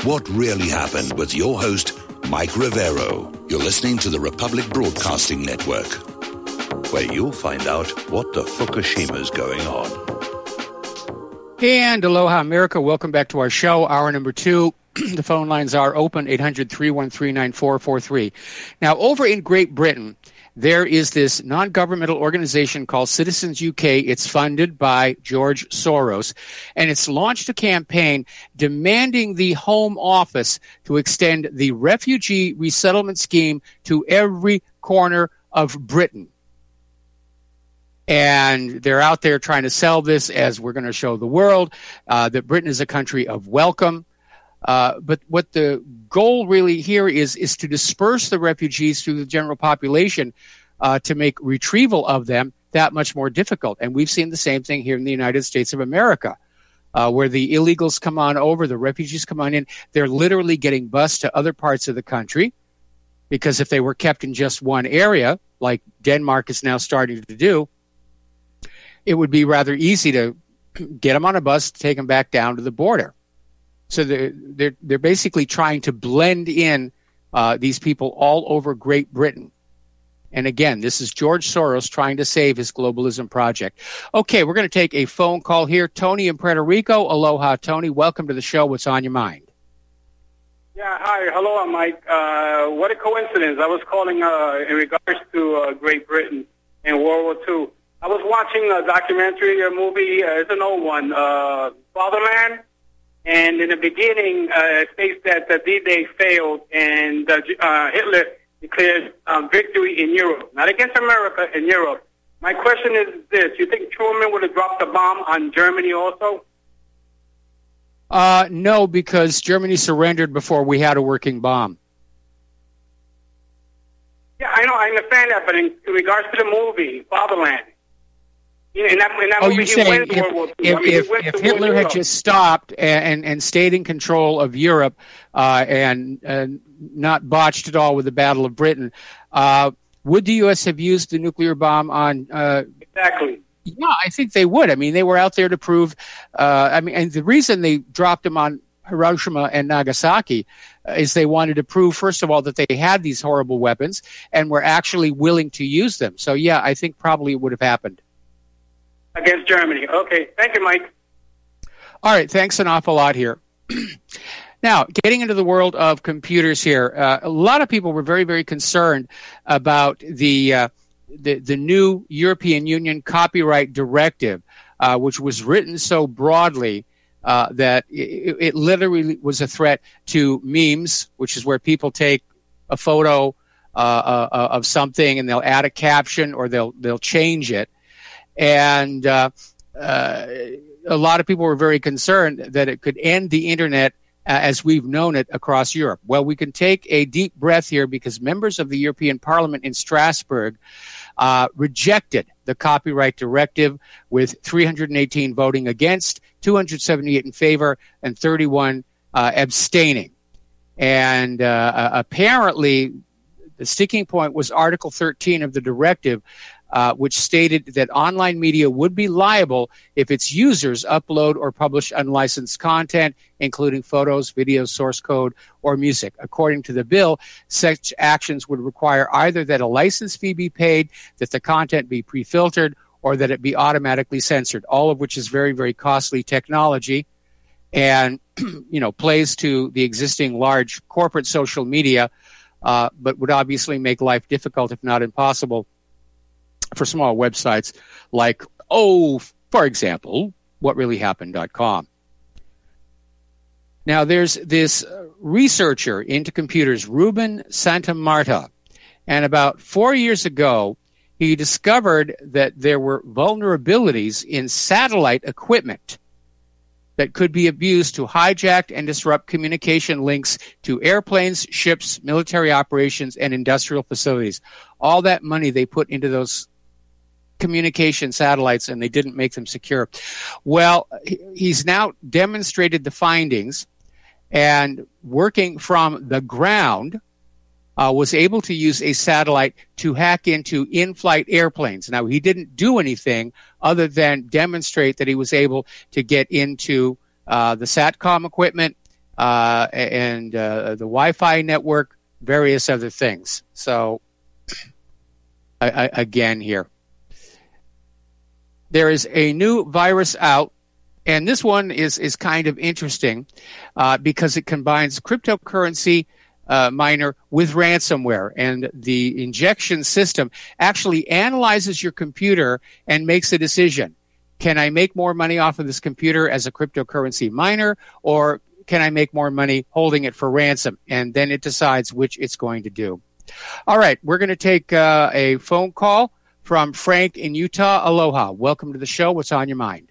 What Really Happened with your host, Mike Rivero. You're listening to the Republic Broadcasting Network, where you'll find out what the Fukushima's going on. And aloha, America. Welcome back to our show, hour number 2. The phone lines are open, 800-313-9443. Now, over in Great Britain, there is this non-governmental organization called Citizens UK. It's funded by George Soros, and it's launched a campaign demanding the Home Office to extend the refugee resettlement scheme to every corner of Britain. And they're out there trying to sell this as we're going to show the world that Britain is a country of welcome. But what the goal really here is to disperse the refugees through the general population to make retrieval of them that much more difficult. And we've seen the same thing here in the United States of America, where the illegals come on over, the refugees come on in. They're literally getting bused to other parts of the country because if they were kept in just one area, like Denmark is now starting to do, it would be rather easy to get them on a bus, take them back down to the border. So they're basically trying to blend in these people all over Great Britain. And again, this is George Soros trying to save his globalism project. Okay, we're going to take a phone call here. Tony in Puerto Rico. Aloha, Tony. Welcome to the show. What's on your mind? Yeah, hi. Hello, Mike. What a coincidence. I was calling in regards to Great Britain in World War II. I was watching a documentary, a movie. It's an old one, Fatherland. And in the beginning, it states that the D-Day failed and Hitler declared victory in Europe, not against America, in Europe. My question is this. You think Truman would have dropped the bomb on Germany also? No, because Germany surrendered before we had a working bomb. Yeah, I know. I understand that. But in regards to the movie, Fatherland, in that movie, you're saying if Hitler had just stopped and stayed in control of Europe and not botched it all with the Battle of Britain, would the U.S. have used the nuclear bomb on... Exactly. Yeah, I think they would. I mean, they were out there to prove... and the reason they dropped them on Hiroshima and Nagasaki is they wanted to prove, first of all, that they had these horrible weapons and were actually willing to use them. So, yeah, I think probably it would have happened. Against Germany. Okay. Thank you, Mike. All right. Thanks an awful lot here. Now, getting into the world of computers here, a lot of people were very, very concerned about the new European Union copyright directive, which was written so broadly that it literally was a threat to memes, which is where people take a photo of something and they'll add a caption or they'll change it. And a lot of people were very concerned that it could end the Internet as we've known it across Europe. Well, we can take a deep breath here because members of the European Parliament in Strasbourg rejected the copyright directive with 318 voting against, 278 in favor, and 31 abstaining. And apparently the sticking point was Article 13 of the directive, which stated that online media would be liable if its users upload or publish unlicensed content, including photos, videos, source code, or music. According to the bill, such actions would require either that a license fee be paid, that the content be pre-filtered, or that it be automatically censored, all of which is very, very costly technology and, plays to the existing large corporate social media, but would obviously make life difficult, if not impossible, for small websites like, for example, whatreallyhappened.com. Now, there's this researcher into computers, Ruben Santamarta, and about 4 years ago, he discovered that there were vulnerabilities in satellite equipment that could be abused to hijack and disrupt communication links to airplanes, ships, military operations, and industrial facilities. All that money they put into those communication satellites, and they didn't make them secure. Well, he's now demonstrated the findings, and working from the ground, was able to use a satellite to hack into in-flight airplanes. Now, he didn't do anything other than demonstrate that he was able to get into the SATCOM equipment, and the Wi-Fi network, various other things. So, again here. There is a new virus out, and this one is kind of interesting because it combines cryptocurrency miner with ransomware, and the injection system actually analyzes your computer and makes a decision. Can I make more money off of this computer as a cryptocurrency miner, or can I make more money holding it for ransom? And then it decides which it's going to do. All right, we're going to take a phone call from Frank in Utah. Aloha. Welcome to the show. What's on your mind?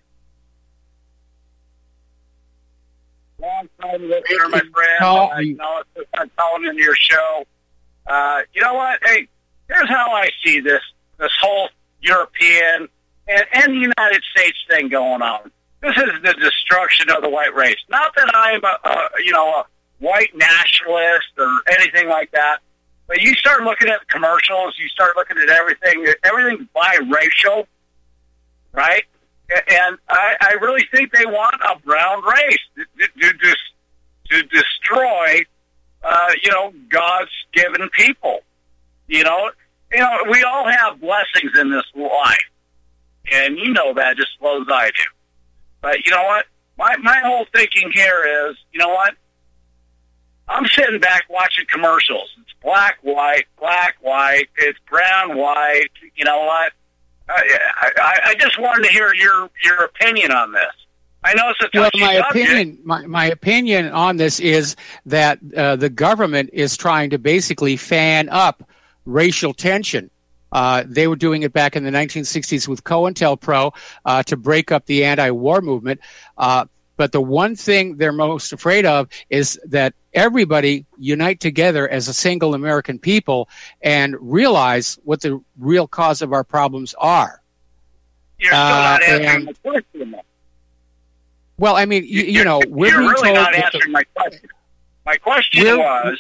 Long time listener, my friend. I know I'm calling into your show. You know what? Hey, here's how I see this whole European and the United States thing going on. This is the destruction of the white race. Not that I'm a white nationalist or anything like that, but you start looking at commercials, you start looking at everything's biracial, right? And I really think they want a brown race to destroy, God's given people. We all have blessings in this life, and you know that just as well as I do. But you know what? My whole thinking here is, you know what? I'm sitting back watching commercials. It's black, white, it's brown, white. You know what? I just wanted to hear your opinion on this. I know it's a touchy subject. My opinion on this is that the government is trying to basically fan up racial tension. They were doing it back in the 1960s with COINTELPRO to break up the anti-war movement. But the one thing they're most afraid of is that everybody unite together as a single American people and realize what the real cause of our problems are. You're still not answering my question. Well, I mean, you're really not answering my question. My question was,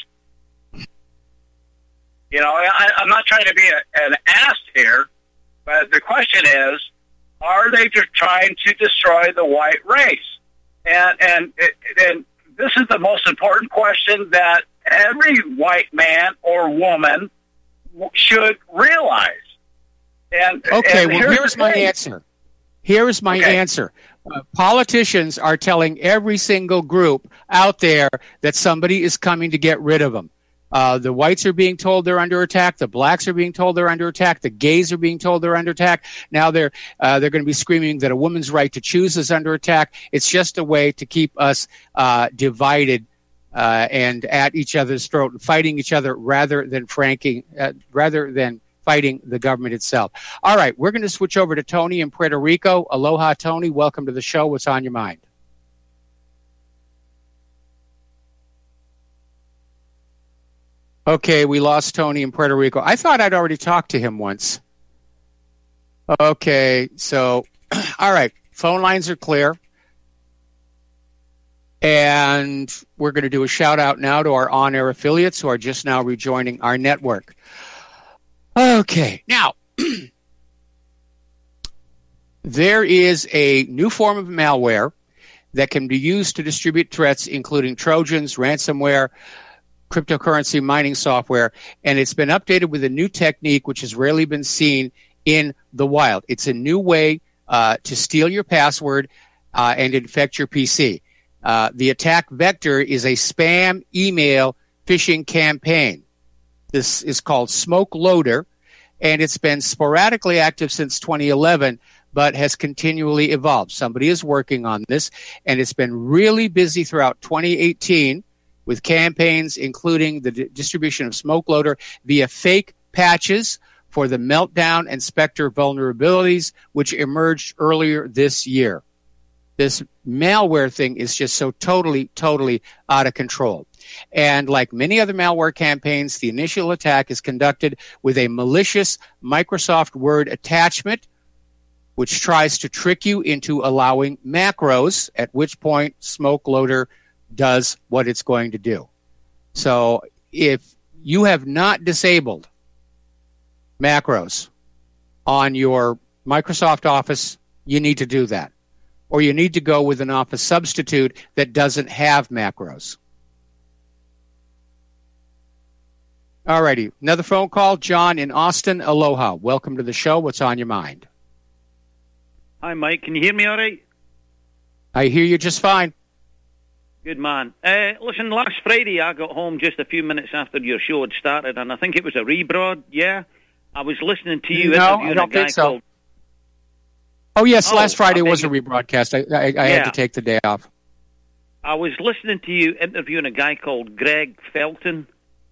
I'm not trying to be an ass here, but the question is, are they just trying to destroy the white race? And this is the most important question that every white man or woman should realize. Here's my answer. Here's my answer. Politicians are telling every single group out there that somebody is coming to get rid of them. The whites are being told they're under attack. The blacks are being told they're under attack. The gays are being told they're under attack. Now they're going to be screaming that a woman's right to choose is under attack. It's just a way to keep us divided and at each other's throat and fighting each other rather than fighting the government itself. All right, we're going to switch over to Tony in Puerto Rico. Aloha, Tony. Welcome to the show. What's on your mind? Okay, we lost Tony in Puerto Rico. I thought I'd already talked to him once. Okay, so, all right, phone lines are clear. And we're going to do a shout-out now to our on-air affiliates who are just now rejoining our network. Okay, now, there is a new form of malware that can be used to distribute threats, including Trojans, ransomware, cryptocurrency mining software, and it's been updated with a new technique which has rarely been seen in the wild. It's a new way to steal your password and infect your PC. The attack vector is a spam email phishing campaign. This is called Smoke Loader, and it's been sporadically active since 2011, but has continually evolved. Somebody is working on this, and it's been really busy throughout 2018 with campaigns including the distribution of Smoke Loader via fake patches for the Meltdown and Spectre vulnerabilities, which emerged earlier this year. This malware thing is just so totally out of control. And like many other malware campaigns, the initial attack is conducted with a malicious Microsoft Word attachment, which tries to trick you into allowing macros, at which point Smoke Loader does what it's going to do. So if you have not disabled macros on your Microsoft Office, you need to do that. or you need to go with an office substitute that doesn't have macros. All righty. Another phone call. John in Austin. Aloha. Welcome to the show. What's on your mind? Hi, Mike. Can you hear me all right? I hear you just fine. Good man. Listen, last Friday I got home just a few minutes after your show had started, and I think it was a rebroad, yeah? I was listening to you interviewing a guy called... Oh, yes, last Friday was a rebroadcast. I had to take the day off. I was listening to you interviewing a guy called Greg Felton.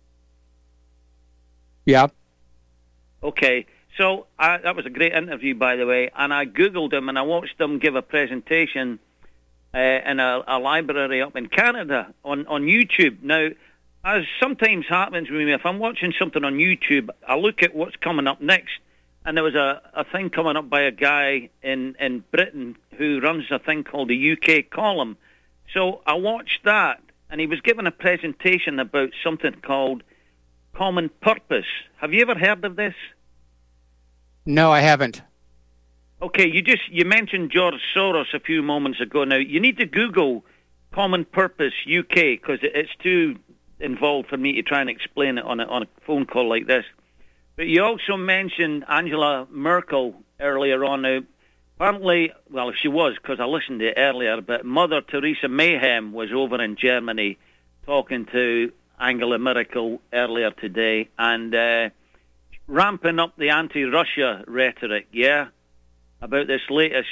Yeah. Okay, so that was a great interview, by the way, and I Googled him and I watched him give a presentation in a library up in Canada on YouTube. Now, as sometimes happens with me, if I'm watching something on YouTube, I look at what's coming up next, and there was a thing coming up by a guy in Britain who runs a thing called the UK Column. So I watched that, and he was giving a presentation about something called Common Purpose. Have you ever heard of this? No, I haven't. Okay, you mentioned George Soros a few moments ago. Now, you need to Google Common Purpose UK because it's too involved for me to try and explain it on a phone call like this. But you also mentioned Angela Merkel earlier on. Now, apparently, well, she was because I listened to it earlier, but Mother Teresa Mayhem was over in Germany talking to Angela Merkel earlier today and ramping up the anti-Russia rhetoric, yeah? About this latest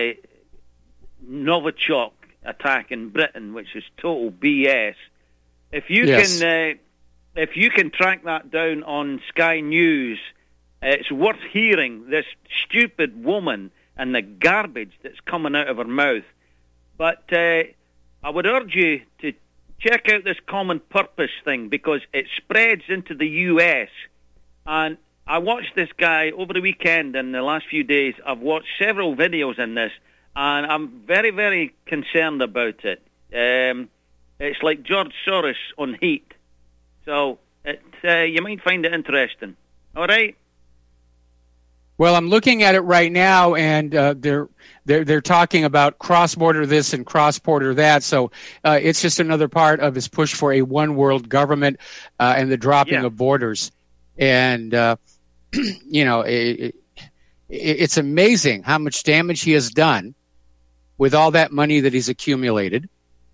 Novichok attack in Britain, which is total BS. If you can track that down on Sky News, it's worth hearing this stupid woman and the garbage that's coming out of her mouth. But I would urge you to check out this Common Purpose thing because it spreads into the U.S. and I watched this guy over the weekend and the last few days. I've watched several videos in this, and I'm very, very concerned about it. It's like George Soros on heat. So you might find it interesting. All right? Well, I'm looking at it right now, and they're talking about cross-border this and cross-border that. So it's just another part of his push for a one-world government and the dropping of borders. And you know, it's amazing how much damage he has done with all that money that he's accumulated.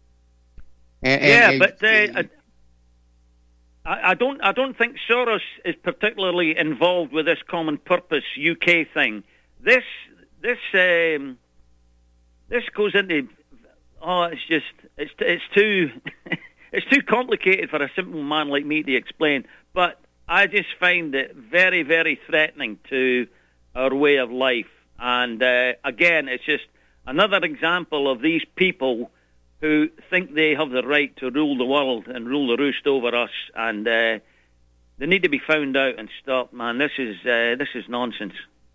But I don't think Soros is particularly involved with this Common Purpose UK thing. This goes into it's too it's too complicated for a simple man like me to explain. But I just find it very, very threatening to our way of life. And again, it's just another example of these people who think they have the right to rule the world and rule the roost over us. And they need to be found out and stopped, man. This is nonsense.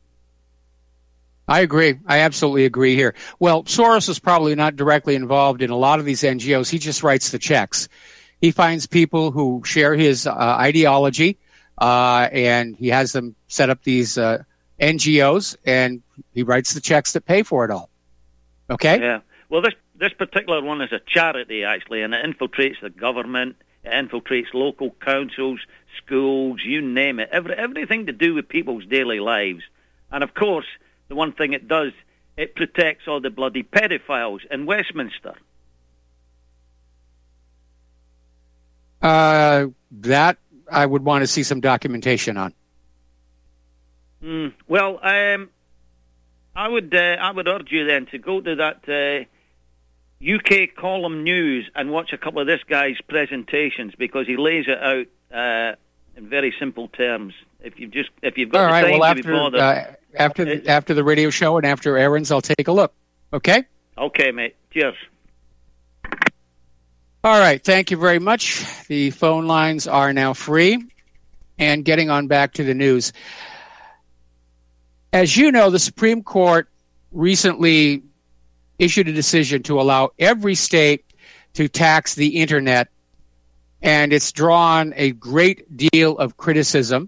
I agree. I absolutely agree here. Well, Soros is probably not directly involved in a lot of these NGOs. He just writes the checks. He finds people who share his ideology, and he has them set up these NGOs, and he writes the checks that pay for it all. Okay? Yeah. Well, this particular one is a charity, actually, and it infiltrates the government, it infiltrates local councils, schools, you name it, everything to do with people's daily lives. And, of course, the one thing it does, it protects all the bloody pedophiles in Westminster. That I would want to see some documentation on. Well, I would urge you then to go to that UK Column News and watch a couple of this guy's presentations because he lays it out in very simple terms. If you've got all the right, time well, to be bothered. After the radio show and after Aaron's, I'll take a look. Okay? Okay, mate. Cheers. All right. Thank you very much. The phone lines are now free. And getting on back to the news. As you know, the Supreme Court recently issued a decision to allow every state to tax the Internet. And it's drawn a great deal of criticism,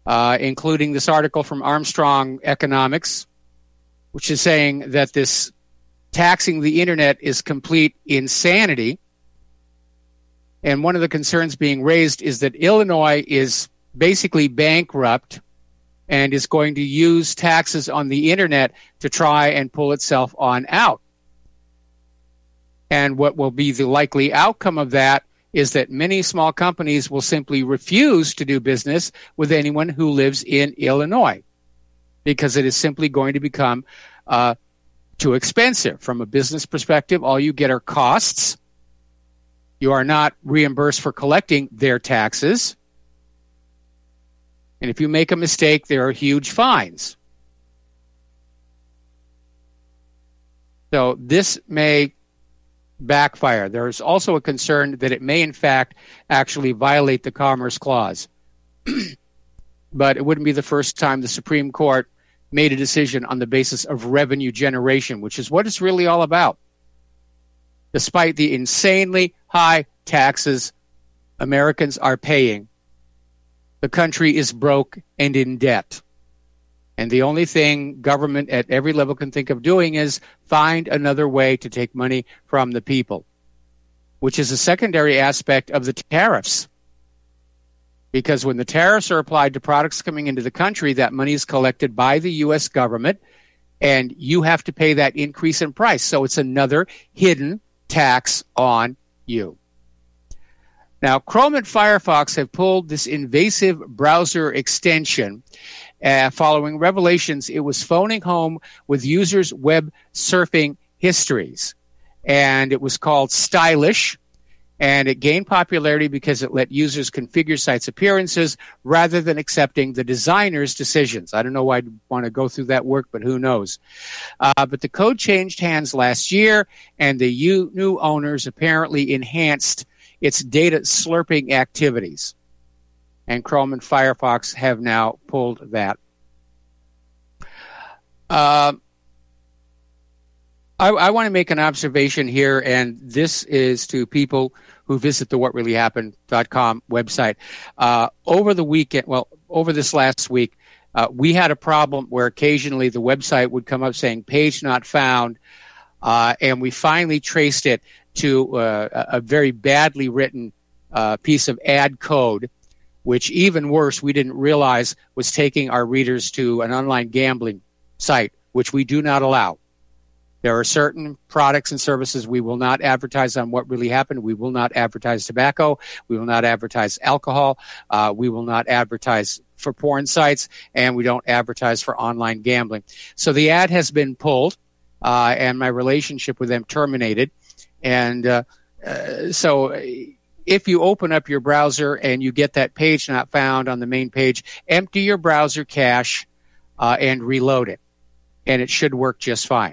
including this article from Armstrong Economics, which is saying that this taxing the internet is complete insanity. And one of the concerns being raised is that Illinois is basically bankrupt and is going to use taxes on the internet to try and pull itself on out. And what will be the likely outcome of that is that many small companies will simply refuse to do business with anyone who lives in Illinois because it is simply going to become too expensive. From a business perspective, all you get are costs. You are not reimbursed for collecting their taxes. And if you make a mistake, there are huge fines. So this may backfire. There is also a concern that it may, in fact, actually violate the Commerce Clause. But it wouldn't be the first time the Supreme Court made a decision on the basis of revenue generation, which is what it's really all about. Despite the insanely high taxes Americans are paying, the country is broke and in debt. And the only thing government at every level can think of doing is find another way to take money from the people, which is a secondary aspect of the tariffs. Because when the tariffs are applied to products coming into the country, that money is collected by the U.S. government, and you have to pay that increase in price. So it's another hidden tax on you. Now, Chrome and Firefox have pulled this invasive browser extension following revelations it was phoning home with users' web surfing histories. And it was called Stylish, and it gained popularity because it let users configure sites' appearances rather than accepting the designer's decisions. I don't know why I'd want to go through that work, but who knows. But the code changed hands last year, and the new owners apparently enhanced its data slurping activities. And Chrome and Firefox have now pulled that. I want to make an observation here, and this is to people who visit the whatreallyhappened.com website. Over the weekend, over this last week, we had a problem where occasionally the website would come up saying page not found, and we finally traced it to a very badly written piece of ad code, which even worse, we didn't realize was taking our readers to an online gambling site, which we do not allow. There are certain products and services we will not advertise on What Really Happened. We will not advertise tobacco. We will not advertise alcohol. We will not advertise for porn sites, and we don't advertise for online gambling. So the ad has been pulled, and my relationship with them terminated. And so if you open up your browser and you get that page not found on the main page, empty your browser cache and reload it, and it should work just fine.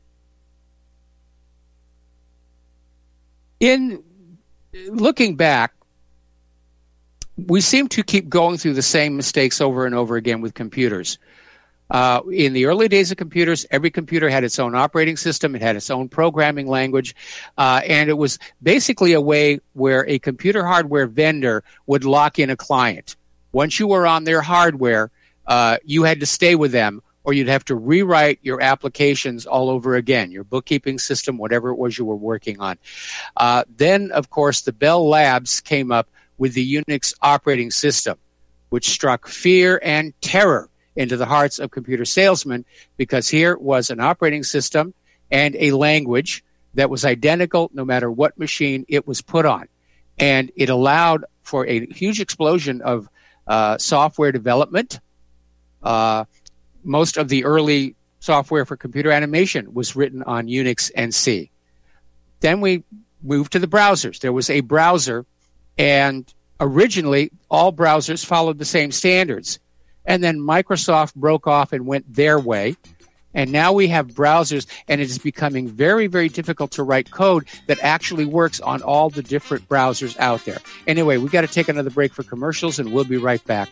In looking back, we seem to keep going through the same mistakes over and over again with computers. In the early days of computers, every computer had its own operating system. It had its own programming language. And it was basically a way where a computer hardware vendor would lock in a client. Once you were on their hardware, you had to stay with them, or you'd have to rewrite your applications all over again, your bookkeeping system, whatever it was you were working on. Then, of course, the Bell Labs came up with the Unix operating system, which struck fear and terror into the hearts of computer salesmen, because here was an operating system and a language that was identical no matter what machine it was put on. And it allowed for a huge explosion of software development. Most of the early software for computer animation was written on Unix and C. Then we moved to the browsers. There was a browser, and originally all browsers followed the same standards. And then Microsoft broke off and went their way. And now we have browsers, and it is becoming very, very difficult to write code that actually works on all the different browsers out there. Anyway, we've got to take another break for commercials, and we'll be right back.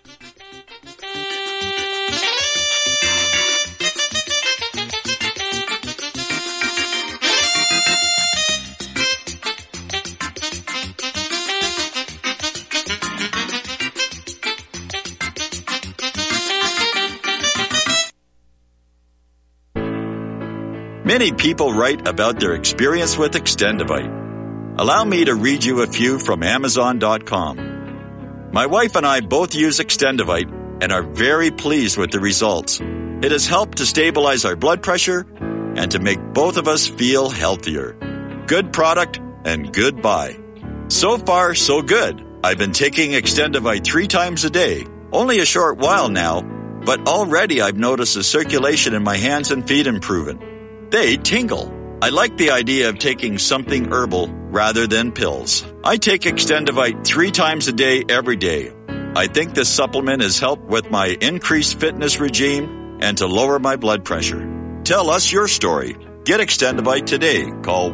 Many people write about their experience with Extendivite. Allow me to read you a few from Amazon.com. My wife and I both use Extendivite and are very pleased with the results. It has helped to stabilize our blood pressure and to make both of us feel healthier. Good product and good buy. So far, so good. I've been taking Extendivite 3 times a day, only a short while now, but already I've noticed the circulation in my hands and feet improving. They tingle. I like the idea of taking something herbal rather than pills. I take Extendivite 3 times a day every day. I think this supplement has helped with my increased fitness regime and to lower my blood pressure. Tell us your story. Get Extendivite today. Call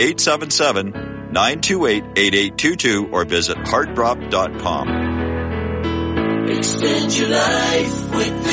1-877-928-8822 or visit heartdrop.com. Extend your life with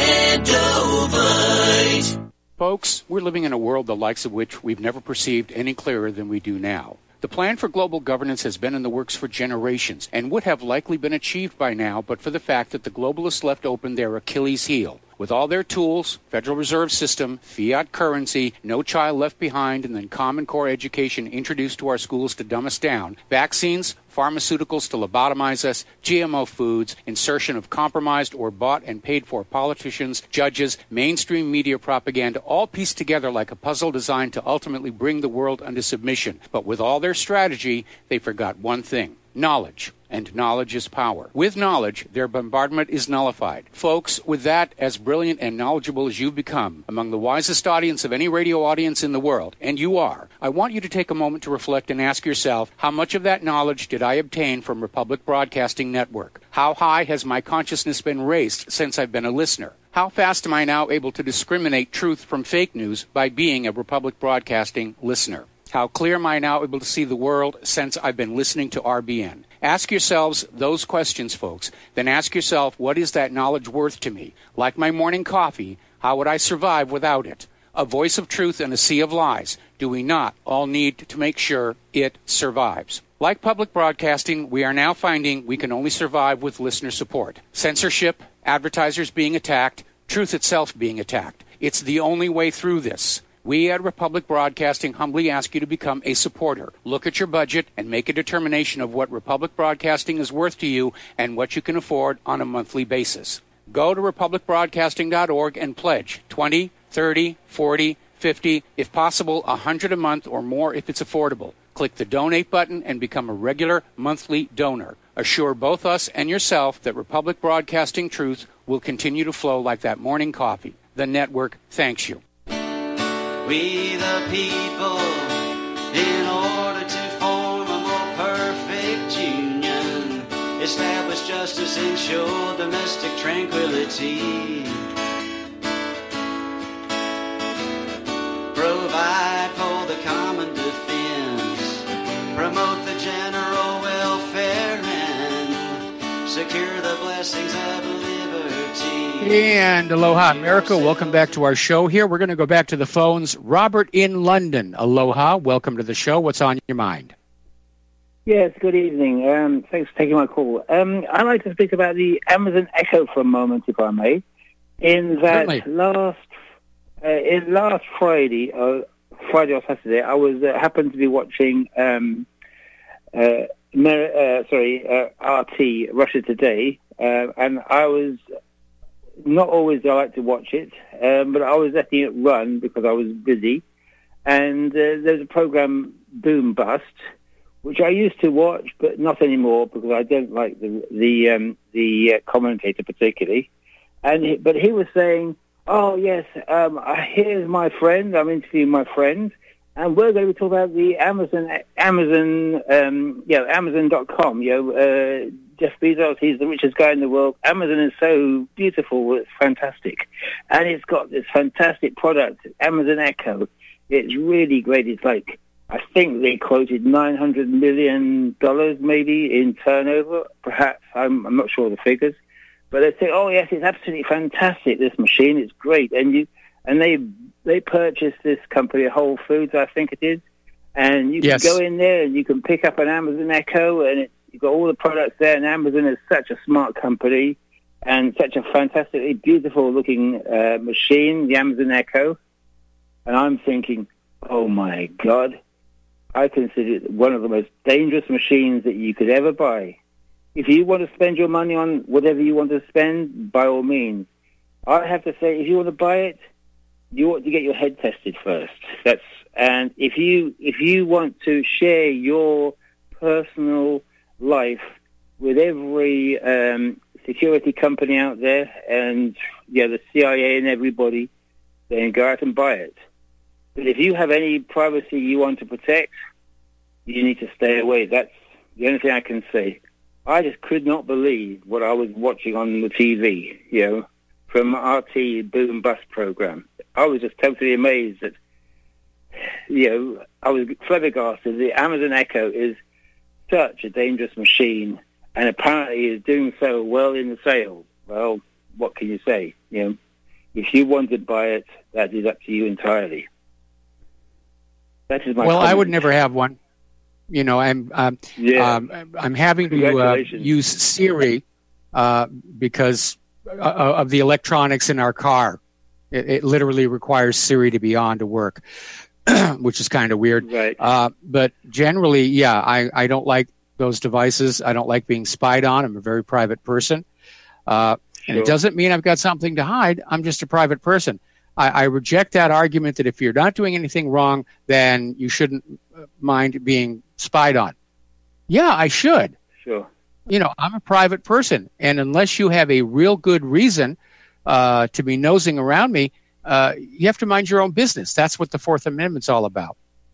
Extendivite. Folks, we're living in a world the likes of which we've never perceived any clearer than we do now. The plan for global governance has been in the works for generations and would have likely been achieved by now but for the fact that the globalists left open their Achilles heel. With all their tools, Federal Reserve System, fiat currency, no child left behind, and then Common Core education introduced to our schools to dumb us down, vaccines, pharmaceuticals to lobotomize us, GMO foods, insertion of compromised or bought and paid for politicians, judges, mainstream media propaganda, all pieced together like a puzzle designed to ultimately bring the world under submission. But with all their strategy, they forgot one thing: knowledge. And knowledge is power. With knowledge, their bombardment is nullified. Folks, with that, as brilliant and knowledgeable as you've become, among the wisest audience of any radio audience in the world, and you are, I want you to take a moment to reflect and ask yourself, how much of that knowledge did I obtain from Republic Broadcasting Network? How high has my consciousness been raised since I've been a listener? How fast am I now able to discriminate truth from fake news by being a Republic Broadcasting listener? How clear am I now able to see the world since I've been listening to RBN? Ask yourselves those questions, folks. Then ask yourself, what is that knowledge worth to me? Like my morning coffee, how would I survive without it? A voice of truth in a sea of lies. Do we not all need to make sure it survives? Like public broadcasting, we are now finding we can only survive with listener support. Censorship, advertisers being attacked, truth itself being attacked. It's the only way through this. We at Republic Broadcasting humbly ask you to become a supporter. Look at your budget and make a determination of what Republic Broadcasting is worth to you and what you can afford on a monthly basis. Go to republicbroadcasting.org and pledge $20, $30, $40, $50, if possible, $100 a month or more if it's affordable. Click the donate button and become a regular monthly donor. Assure both us and yourself that Republic Broadcasting truth will continue to flow like that morning coffee. The network thanks you. We the people, in order to form a more perfect union, establish justice, ensure domestic tranquility, provide for the common defense, promote the general welfare, and secure the blessings of liberty. And aloha, America. Welcome back to our show here. We're going to go back to the phones. Robert in London. Aloha. Welcome to the show. What's on your mind? Yes, good evening. Thanks for taking my call. I'd like to speak about the Amazon Echo for a moment, if I may. In that last Friday or Saturday, I was happened to be watching RT, Russia Today, and I was not always I like to watch it, but I was letting it run because I was busy. And there's a program, Boom Bust, which I used to watch, but not anymore because I don't like the commentator particularly. But he was saying, "Oh yes, here's my friend. I'm interviewing my friend, and we're going to be talking about the Amazon.com. Jeff Bezos, he's the richest guy in the world. Amazon is so beautiful, it's fantastic, and it's got this fantastic product, Amazon Echo. It's really great. It's like, I think they quoted $900 million maybe in turnover. Perhaps I'm not sure of the figures, but they say, "Oh yes, it's absolutely fantastic. This machine, it's great." And they purchased this company, Whole Foods, I think it is, and you can go in there and you can pick up an Amazon Echo, and you've got all the products there. And Amazon is such a smart company and such a fantastically beautiful looking machine, the Amazon Echo. And I'm thinking, oh my God, I consider it one of the most dangerous machines that you could ever buy. If you want to spend your money on whatever you want to spend, by all means. I have to say, if you want to buy it, you ought to get your head tested first. And if you want to share your personal life with every security company out there, and the CIA and everybody, then go out and buy it. But if you have any privacy you want to protect, you need to stay away. That's the only thing I can say. I just could not believe what I was watching on the TV, from RT Boom Bust program. I was just totally amazed that, I was flabbergasted. The Amazon Echo is such a dangerous machine, and apparently is doing so well in the sales. Well, what can you say? If you want to buy it, that is up to you entirely. That is my comment. I would never have one. I'm having to use Siri because of the electronics in our car. It literally requires Siri to be on to work, which is kind of weird. Right. But generally, I don't like those devices. I don't like being spied on. I'm a very private person. And it doesn't mean I've got something to hide. I'm just a private person. I reject that argument that if you're not doing anything wrong, then you shouldn't mind being spied on. Yeah, I should. Sure. I'm a private person, and unless you have a real good reason to be nosing around me, you have to mind your own business. That's what the Fourth Amendment's all about.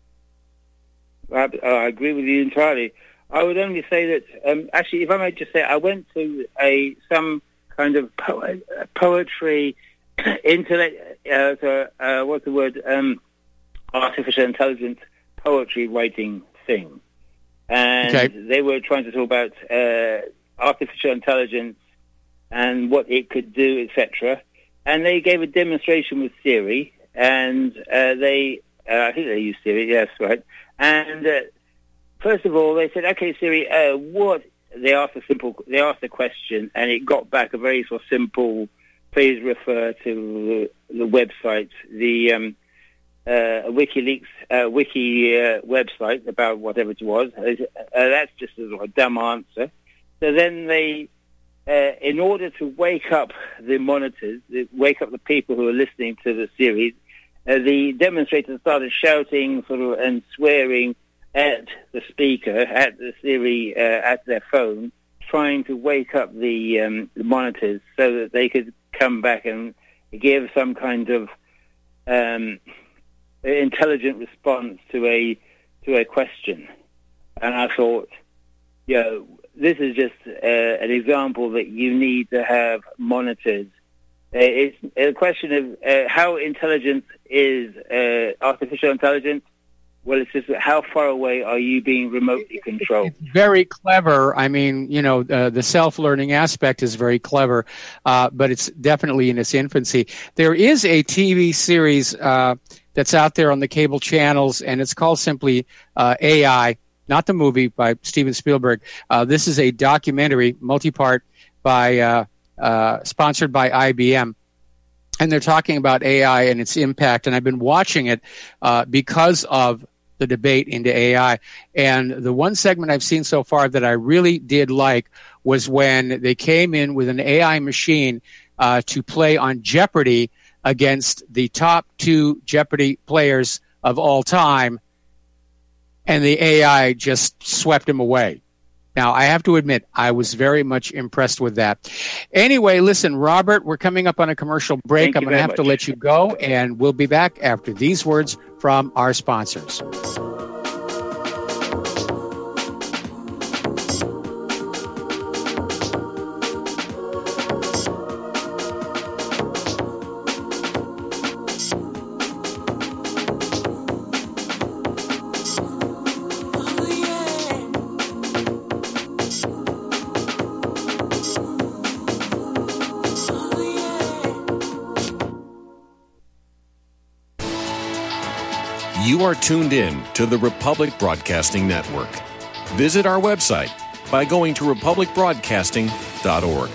I agree with you entirely. I would only say that, actually, if I may just say, I went to some kind of poetry, what's the word? Artificial intelligence poetry writing thing. And they were trying to talk about artificial intelligence and what it could do, etc. And they gave a demonstration with Siri, and I think they used Siri, yes, right. And first of all, they said, "Okay, Siri, what?" They asked a question, and it got back a very sort of simple. Please refer to the website, the WikiLeaks wiki website about whatever it was. That's just a dumb answer. So then they, in order to wake up the monitors, wake up the people who are listening to the series, the demonstrators started shouting and swearing at the speaker, at the Siri, at their phone, trying to wake up the monitors so that they could come back and give some kind of intelligent response to a question. And I thought, this is just an example that you need to have monitors. It's a question of how intelligent is artificial intelligence. Well, it's just how far away are you being remotely controlled? It's very clever. I mean, the self-learning aspect is very clever, but it's definitely in its infancy. There is a TV series that's out there on the cable channels, and it's called simply AI, not the movie by Steven Spielberg. This is a documentary, multi-part, sponsored by IBM. And they're talking about AI and its impact, and I've been watching it because of the debate into AI. And the one segment I've seen so far that I really did like was when they came in with an AI machine to play on Jeopardy against the top 2 Jeopardy players of all time, and the AI just swept him away. Now, I have to admit, I was very much impressed with that. Anyway, listen, Robert, we're coming up on a commercial break. I'm going to have to let you go, and we'll be back after these words from our sponsors. You are tuned in to the Republic Broadcasting Network. Visit our website by going to republicbroadcasting.org.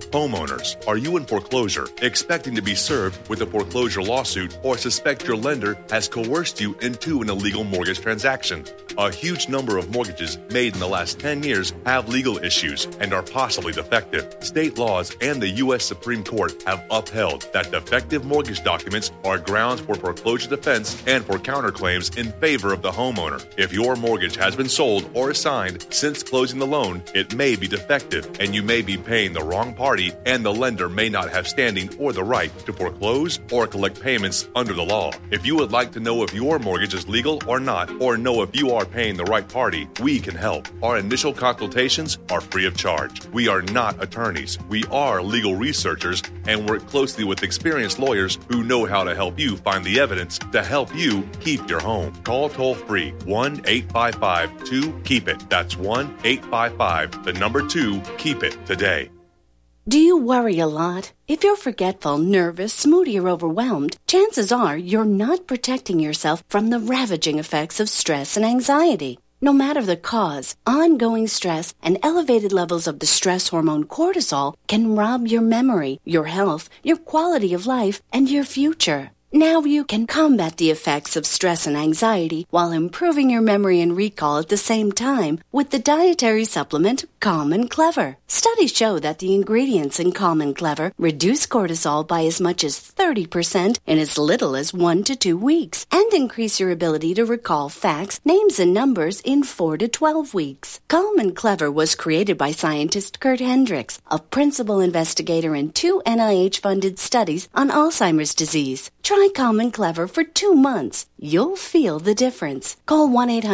Homeowners, are you in foreclosure, expecting to be served with a foreclosure lawsuit, or suspect your lender has coerced you into an illegal mortgage transaction? A huge number of mortgages made in the last 10 years have legal issues and are possibly defective. State laws and the U.S. Supreme Court have upheld that defective mortgage documents are grounds for foreclosure defense and for counterclaims in favor of the homeowner. If your mortgage has been sold or assigned since closing the loan, it may be defective and you may be paying the wrong party, and the lender may not have standing or the right to foreclose or collect payments under the law. If you would like to know if your mortgage is legal or not, or know if you are paying the right party, we can help. Our initial consultations are free of charge. We are not attorneys. We are legal researchers and work closely with experienced lawyers who know how to help you find the evidence to help you keep your home. Call toll-free 1-855-2-KEEP-IT. That's 1-855-2-KEEP-IT today. Do you worry a lot? If you're forgetful, nervous, moody, or overwhelmed, chances are you're not protecting yourself from the ravaging effects of stress and anxiety. No matter the cause, ongoing stress and elevated levels of the stress hormone cortisol can rob your memory, your health, your quality of life, and your future. Now you can combat the effects of stress and anxiety while improving your memory and recall at the same time with the dietary supplement Calm and Clever. Studies show that the ingredients in Calm and Clever reduce cortisol by as much as 30% in as little as 1 to 2 weeks and increase your ability to recall facts, names, and numbers in 4 to 12 weeks. Calm and Clever was created by scientist Kurt Hendricks, a principal investigator in 2 NIH-funded studies on Alzheimer's disease. Try Calm and Clever for 2 months. You'll feel the difference. Call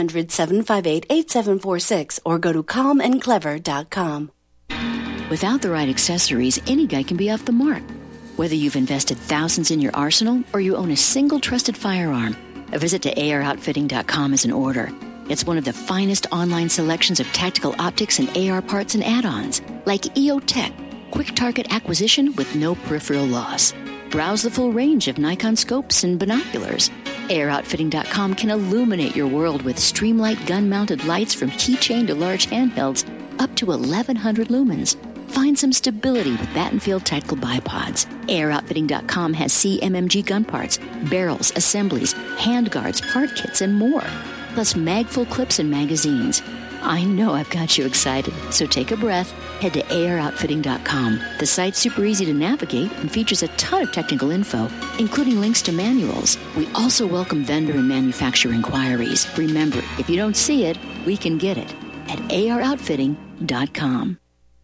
1-800-758-8746 or go to calmandclever.com. Without the right accessories, any guy can be off the mark. Whether you've invested thousands in your arsenal or you own a single trusted firearm, a visit to AROutfitting.com is in order. It's one of the finest online selections of tactical optics and AR parts and add-ons, like EOTech, quick target acquisition with no peripheral loss. Browse the full range of Nikon scopes and binoculars. AROutfitting.com can illuminate your world with Streamlight gun-mounted lights from keychain to large handhelds up to 1,100 lumens. Find some stability with Battenfield tactical bipods. AROutfitting.com has CMMG gun parts, barrels, assemblies, handguards, part kits, and more. Plus mag-full clips and magazines. I know I've got you excited, so take a breath. Head to AROutfitting.com. The site's super easy to navigate and features a ton of technical info, including links to manuals. We also welcome vendor and manufacturer inquiries. Remember, if you don't see it, we can get it at AROutfitting.com.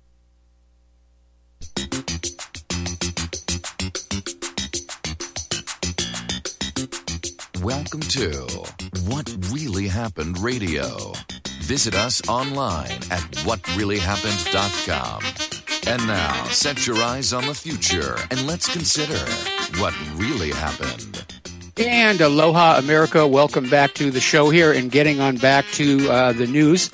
Welcome to What Really Happened Radio. Visit us online at whatreallyhappened.com. And now, set your eyes on the future and let's consider what really happened. And aloha, America. Welcome back to the show here and getting on back to the news.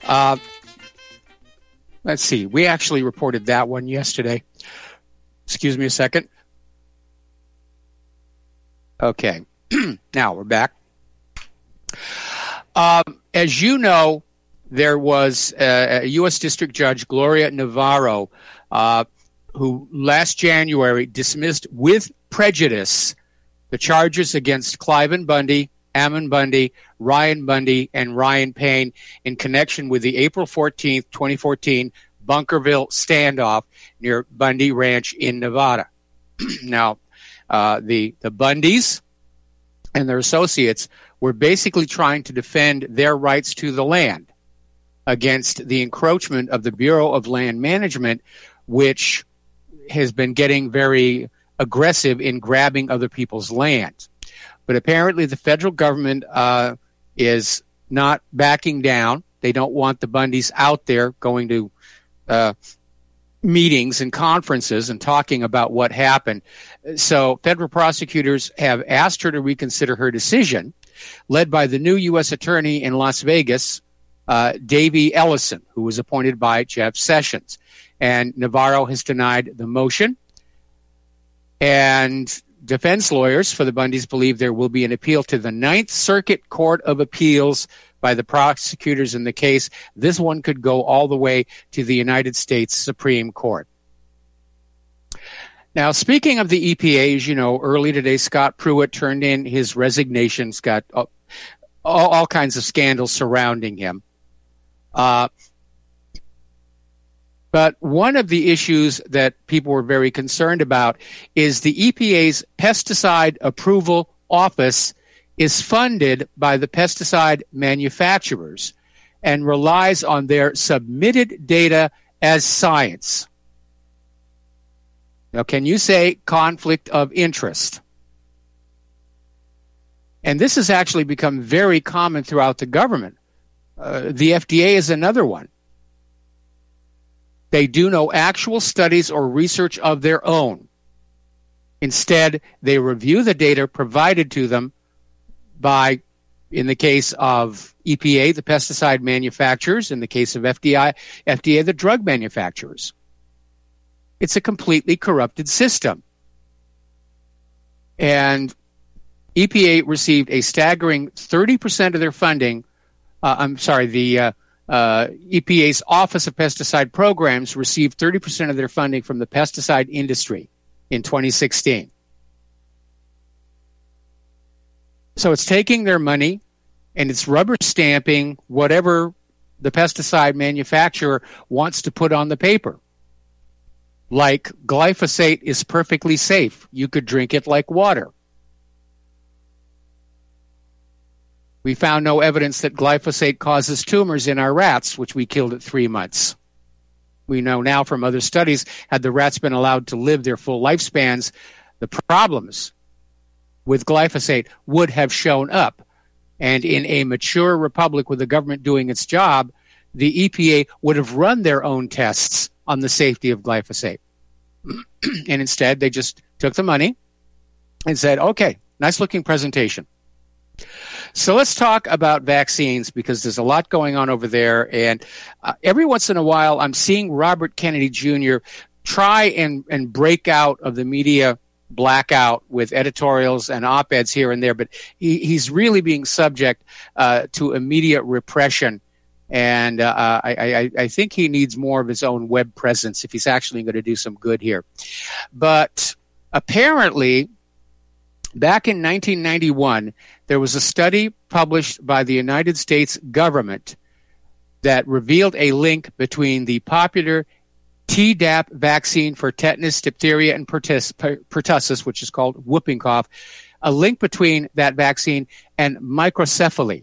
Let's see. We actually reported that one yesterday. Excuse me a second. Okay. Now we're back. As you know, there was a U.S. District Judge, Gloria Navarro, who last January dismissed with prejudice the charges against Cliven Bundy, Ammon Bundy, Ryan Bundy, and Ryan Payne in connection with the April 14th, 2014 Bunkerville standoff near Bundy Ranch in Nevada. Now, the Bundys and their associates were basically trying to defend their rights to the land against the encroachment of the Bureau of Land Management, which has been getting very aggressive in grabbing other people's land. But apparently the federal government is not backing down. They don't want the Bundys out there going to meetings and conferences and talking about what happened. So federal prosecutors have asked her to reconsider her decision, led by the new U.S. attorney in Las Vegas, Davey Ellison, who was appointed by Jeff Sessions. And Navarro has denied the motion. And defense lawyers for the Bundys believe there will be an appeal to the Ninth Circuit Court of Appeals by the prosecutors in the case. This one could go all the way to the United States Supreme Court. Now, speaking of the EPA, as you know, early today, Scott Pruitt turned in his resignation. He's got all kinds of scandals surrounding him. But one of the issues that people were very concerned about is the EPA's pesticide approval office is funded by the pesticide manufacturers and relies on their submitted data as science. Now, can you say conflict of interest? And this has actually become very common throughout the government. The FDA is another one. They do no actual studies or research of their own. Instead, they review the data provided to them by, in the case of EPA, the pesticide manufacturers, in the case of FDA, the drug manufacturers. It's a completely corrupted system. And EPA received a staggering 30% of their funding. The EPA's Office of Pesticide Programs received 30% of their funding from the pesticide industry in 2016. So it's taking their money and it's rubber stamping whatever the pesticide manufacturer wants to put on the paper. Like glyphosate is perfectly safe. You could drink it like water. We found no evidence that glyphosate causes tumors in our rats, which we killed at 3 months. We know now from other studies, had the rats been allowed to live their full lifespans, the problems with glyphosate would have shown up. And in a mature republic with the government doing its job, the EPA would have run their own tests on the safety of glyphosate. And instead, they just took the money and said, okay, nice looking presentation. So let's talk about vaccines because there's a lot going on over there. And every once in a while, I'm seeing Robert Kennedy Jr. try and break out of the media blackout with editorials and op-eds here and there. But he's really being subject to immediate repression. And I think he needs more of his own web presence if he's actually going to do some good here. But apparently, back in 1991, there was a study published by the United States government that revealed a link between the popular Tdap vaccine for tetanus, diphtheria, and pertussis, which is called whooping cough, a link between that vaccine and microcephaly.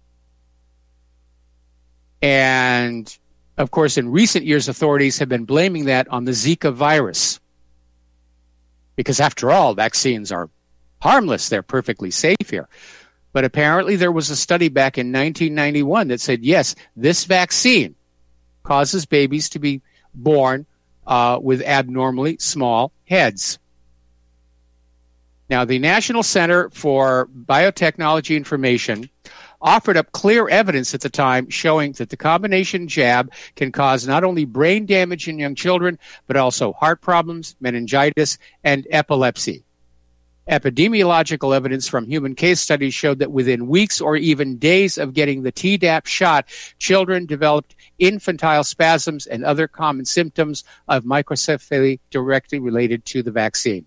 And, of course, in recent years, authorities have been blaming that on the Zika virus. Because, after all, vaccines are harmless. They're perfectly safe here. But apparently there was a study back in 1991 that said, yes, this vaccine causes babies to be born with abnormally small heads. Now, the National Center for Biotechnology Information offered up clear evidence at the time showing that the combination jab can cause not only brain damage in young children, but also heart problems, meningitis, and epilepsy. Epidemiological evidence from human case studies showed that within weeks or even days of getting the Tdap shot, children developed infantile spasms and other common symptoms of microcephaly directly related to the vaccine.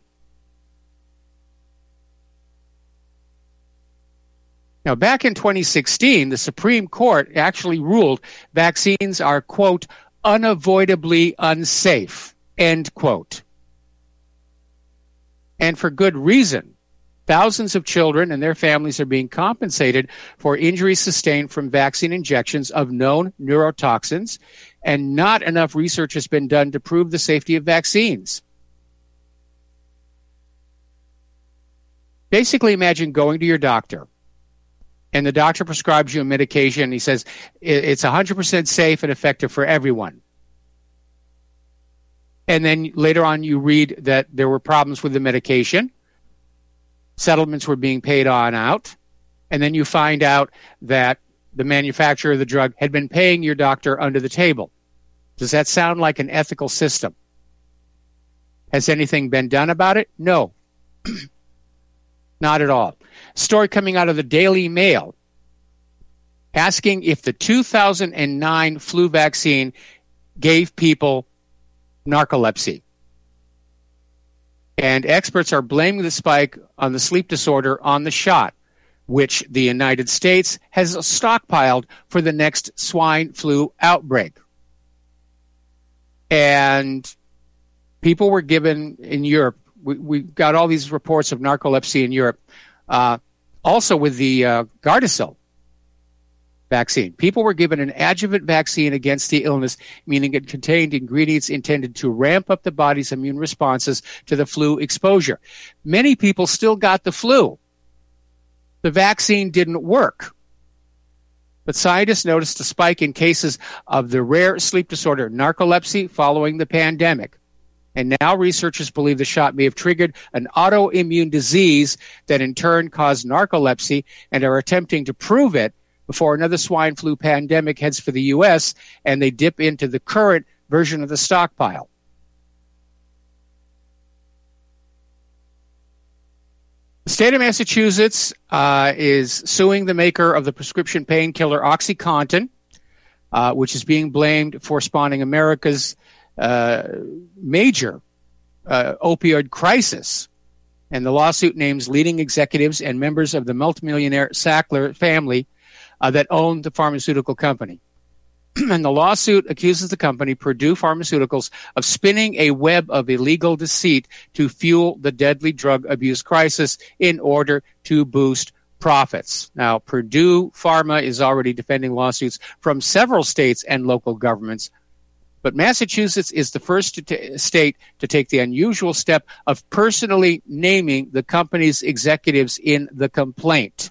Now, back in 2016, the Supreme Court actually ruled vaccines are, quote, unavoidably unsafe, end quote. And for good reason. Thousands of children and their families are being compensated for injuries sustained from vaccine injections of known neurotoxins, and not enough research has been done to prove the safety of vaccines. Basically, imagine going to your doctor, and the doctor prescribes you a medication, and he says it's 100% safe and effective for everyone. And then later on you read that there were problems with the medication, settlements were being paid on out, and then you find out that the manufacturer of the drug had been paying your doctor under the table. Does that sound like an ethical system? Has anything been done about it? No. Not at all. Story coming out of the Daily Mail asking if the 2009 flu vaccine gave people narcolepsy. And experts are blaming the spike on the sleep disorder on the shot, which the United States has stockpiled for the next swine flu outbreak. And people were given in Europe, we got all these reports of narcolepsy in Europe, also with the Gardasil vaccine. People were given an adjuvant vaccine against the illness, meaning it contained ingredients intended to ramp up the body's immune responses to the flu exposure. Many people still got the flu. The vaccine didn't work. But scientists noticed a spike in cases of the rare sleep disorder narcolepsy following the pandemic. And now researchers believe the shot may have triggered an autoimmune disease that in turn caused narcolepsy and are attempting to prove it before another swine flu pandemic heads for the U.S. and they dip into the current version of the stockpile. The state of Massachusetts is suing the maker of the prescription painkiller OxyContin, which is being blamed for spawning America's major opioid crisis. And the lawsuit names leading executives and members of the multimillionaire Sackler family that own the pharmaceutical company. And the lawsuit accuses the company, Purdue Pharmaceuticals, of spinning a web of illegal deceit to fuel the deadly drug abuse crisis in order to boost profits. Now, Purdue Pharma is already defending lawsuits from several states and local governments, but Massachusetts is the first state to take the unusual step of personally naming the company's executives in the complaint.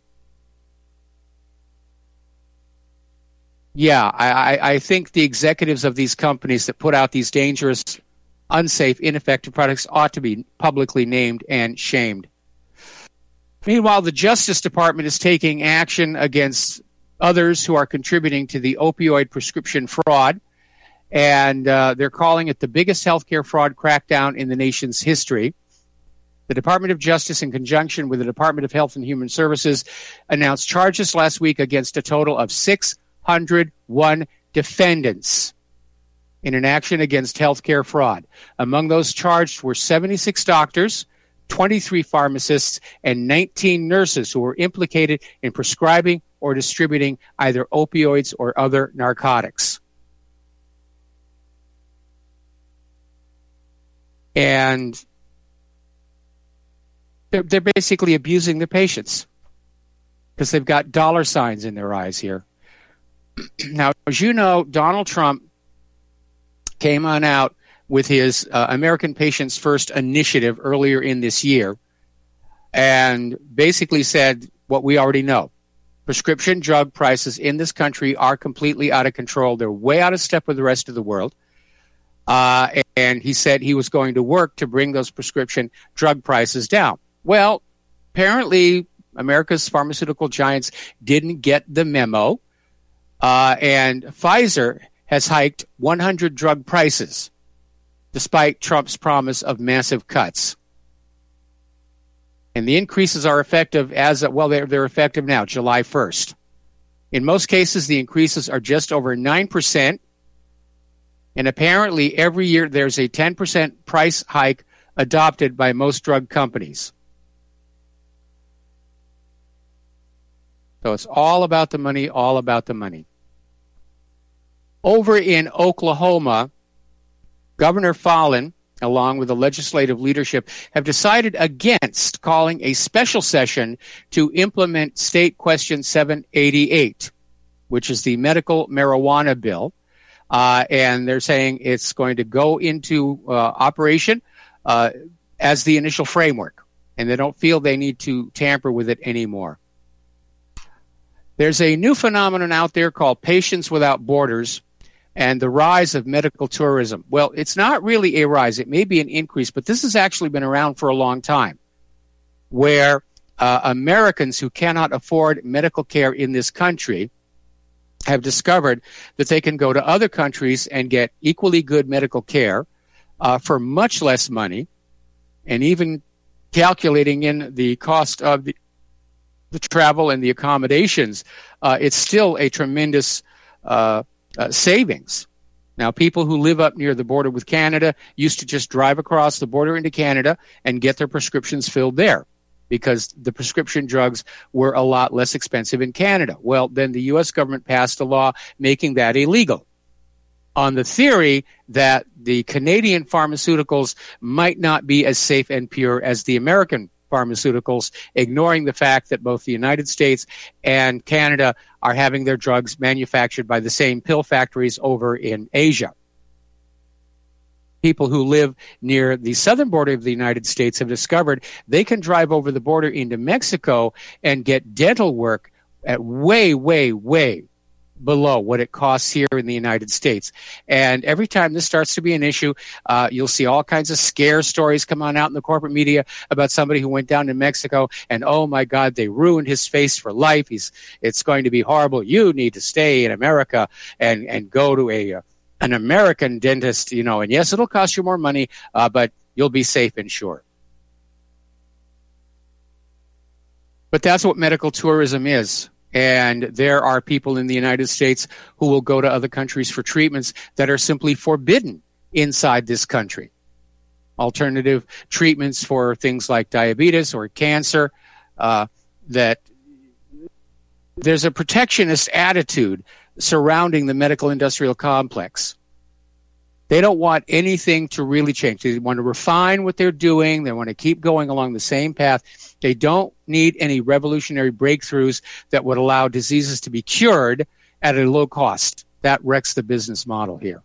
Yeah, I think the executives of these companies that put out these dangerous, unsafe, ineffective products ought to be publicly named and shamed. Meanwhile, the Justice Department is taking action against others who are contributing to the opioid prescription fraud, and they're calling it the biggest healthcare fraud crackdown in the nation's history. The Department of Justice, in conjunction with the Department of Health and Human Services, announced charges last week against a total of 601 defendants in an action against healthcare fraud. Among those charged were 76 doctors, 23 pharmacists, and 19 nurses who were implicated in prescribing or distributing either opioids or other narcotics. And they're basically abusing the patients because they've got dollar signs in their eyes here. Now, as you know, Donald Trump came on out with his American Patients First initiative earlier in this year and basically said what we already know. Prescription drug prices in this country are completely out of control. They're way out of step with the rest of the world. And he said he was going to work to bring those prescription drug prices down. Well, apparently America's pharmaceutical giants didn't get the memo. And Pfizer has hiked 100 drug prices, despite Trump's promise of massive cuts. And the increases are effective they're effective now, July 1st. In most cases, the increases are just over 9%. And apparently, every year there's a 10% price hike adopted by most drug companies. So it's all about the money, all about the money. Over in Oklahoma, Governor Fallin, along with the legislative leadership, have decided against calling a special session to implement State Question 788, which is the medical marijuana bill. And they're saying it's going to go into operation as the initial framework, and they don't feel they need to tamper with it anymore. There's a new phenomenon out there called Patients Without Borders and the rise of medical tourism. Well, it's not really a rise. It may be an increase, but this has actually been around for a long time, where Americans who cannot afford medical care in this country have discovered that they can go to other countries and get equally good medical care for much less money, and even calculating in the cost of the travel and the accommodations, it's still a tremendous savings. Now, people who live up near the border with Canada used to just drive across the border into Canada and get their prescriptions filled there because the prescription drugs were a lot less expensive in Canada. Well, then the U.S. government passed a law making that illegal on the theory that the Canadian pharmaceuticals might not be as safe and pure as the American pharmaceuticals, ignoring the fact that both the United States and Canada are having their drugs manufactured by the same pill factories over in Asia. People who live near the southern border of the United States have discovered they can drive over the border into Mexico and get dental work at way, way, way below what it costs here in the United States. And every time this starts to be an issue, you'll see all kinds of scare stories come on out in the corporate media about somebody who went down to Mexico and, oh my God, they ruined his face for life. It's going to be horrible. You need to stay in America and go to an American dentist, and yes, it'll cost you more money, but you'll be safe and sure. But that's what medical tourism is. And there are people in the United States who will go to other countries for treatments that are simply forbidden inside this country. Alternative treatments for things like diabetes or cancer, that there's a protectionist attitude surrounding the medical industrial complex. They don't want anything to really change. They want to refine what they're doing. They want to keep going along the same path. They don't need any revolutionary breakthroughs that would allow diseases to be cured at a low cost. That wrecks the business model here.